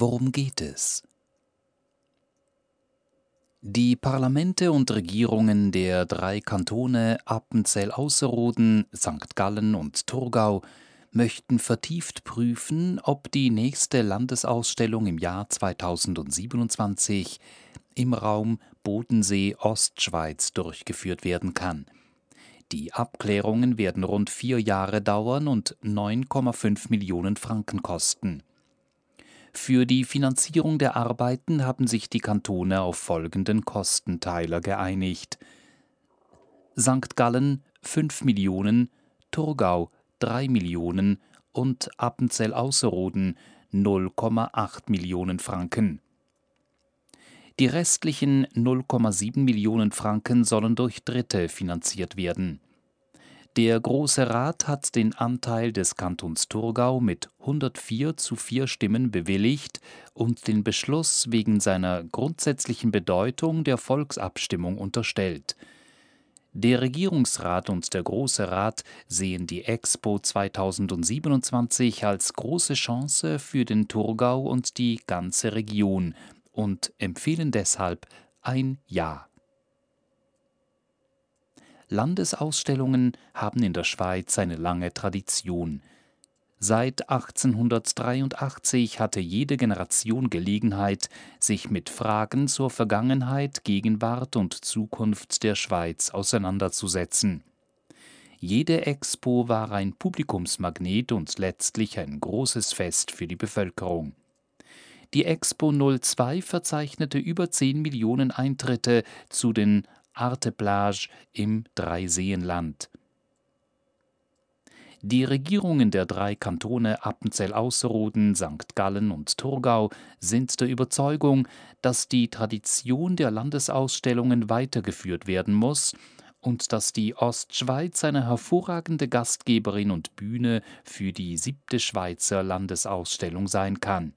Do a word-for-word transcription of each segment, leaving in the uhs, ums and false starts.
Worum geht es? Die Parlamente und Regierungen der drei Kantone Appenzell-Ausserrhoden, Sankt Gallen und Thurgau möchten vertieft prüfen, ob die nächste Landesausstellung im Jahr zweitausendsiebenundzwanzig im Raum Bodensee-Ostschweiz durchgeführt werden kann. Die Abklärungen werden rund vier Jahre dauern und neun Komma fünf Millionen Franken kosten. Für die Finanzierung der Arbeiten haben sich die Kantone auf folgenden Kostenteiler geeinigt: Sankt Gallen fünf Millionen, Thurgau drei Millionen und Appenzell-Ausserrhoden null Komma acht Millionen Franken. Die restlichen null Komma sieben Millionen Franken sollen durch Dritte finanziert werden. Der Große Rat hat den Anteil des Kantons Thurgau mit hundertvier zu vier Stimmen bewilligt und den Beschluss wegen seiner grundsätzlichen Bedeutung der Volksabstimmung unterstellt. Der Regierungsrat und der Große Rat sehen die Expo zweitausendsiebenundzwanzig als große Chance für den Thurgau und die ganze Region und empfehlen deshalb ein Ja. Landesausstellungen haben in der Schweiz eine lange Tradition. Seit achtzehnhundertdreiundachtzig hatte jede Generation Gelegenheit, sich mit Fragen zur Vergangenheit, Gegenwart und Zukunft der Schweiz auseinanderzusetzen. Jede Expo war ein Publikumsmagnet und letztlich ein großes Fest für die Bevölkerung. Die Expo null zwei verzeichnete über zehn Millionen Eintritte zu den Arte Plage im Dreiseenland. Die Regierungen der drei Kantone Appenzell-Ausserrhoden, Sankt Gallen und Thurgau sind der Überzeugung, dass die Tradition der Landesausstellungen weitergeführt werden muss und dass die Ostschweiz eine hervorragende Gastgeberin und Bühne für die siebte Schweizer Landesausstellung sein kann.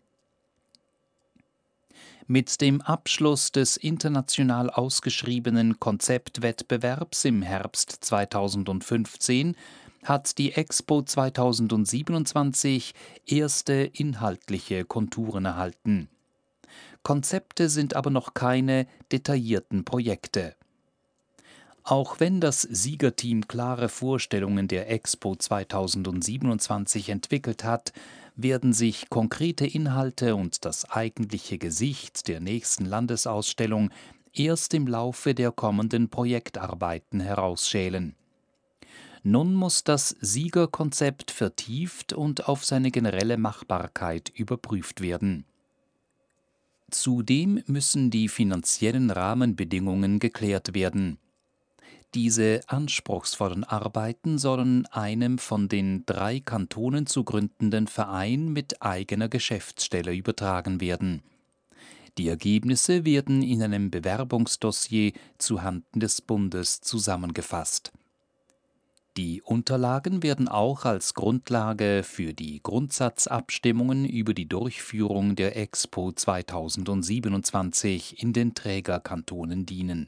Mit dem Abschluss des international ausgeschriebenen Konzeptwettbewerbs im Herbst zweitausendfünfzehn hat die Expo zweitausendsiebenundzwanzig erste inhaltliche Konturen erhalten. Konzepte sind aber noch keine detaillierten Projekte. Auch wenn das Siegerteam klare Vorstellungen der Expo zweitausendsiebenundzwanzig entwickelt hat, werden sich konkrete Inhalte und das eigentliche Gesicht der nächsten Landesausstellung erst im Laufe der kommenden Projektarbeiten herausschälen. Nun muss das Siegerkonzept vertieft und auf seine generelle Machbarkeit überprüft werden. Zudem müssen die finanziellen Rahmenbedingungen geklärt werden. Diese anspruchsvollen Arbeiten sollen einem von den drei Kantonen zu gründenden Verein mit eigener Geschäftsstelle übertragen werden. Die Ergebnisse werden in einem Bewerbungsdossier zuhanden des Bundes zusammengefasst. Die Unterlagen werden auch als Grundlage für die Grundsatzabstimmungen über die Durchführung der Expo zweitausendsiebenundzwanzig in den Trägerkantonen dienen.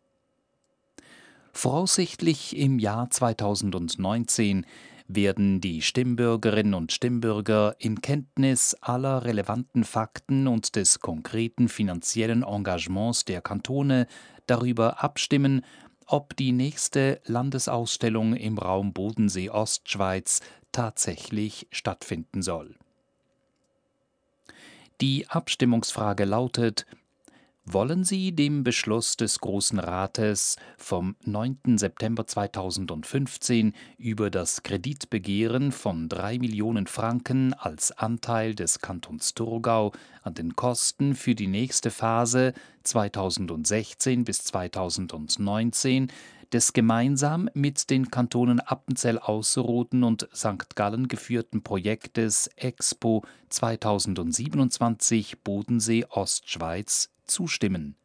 Voraussichtlich im Jahr zweitausendneunzehn werden die Stimmbürgerinnen und Stimmbürger in Kenntnis aller relevanten Fakten und des konkreten finanziellen Engagements der Kantone darüber abstimmen, ob die nächste Landesausstellung im Raum Bodensee-Ostschweiz tatsächlich stattfinden soll. Die Abstimmungsfrage lautet: Wollen Sie dem Beschluss des Großen Rates vom neunten September zweitausendfünfzehn über das Kreditbegehren von drei Millionen Franken als Anteil des Kantons Thurgau an den Kosten für die nächste Phase zweitausendsechzehn bis zweitausendneunzehn des gemeinsam mit den Kantonen Appenzell-Ausserrhoden und Sankt Gallen geführten Projektes Expo zweitausendsiebenundzwanzig Bodensee-Ostschweiz zustimmen?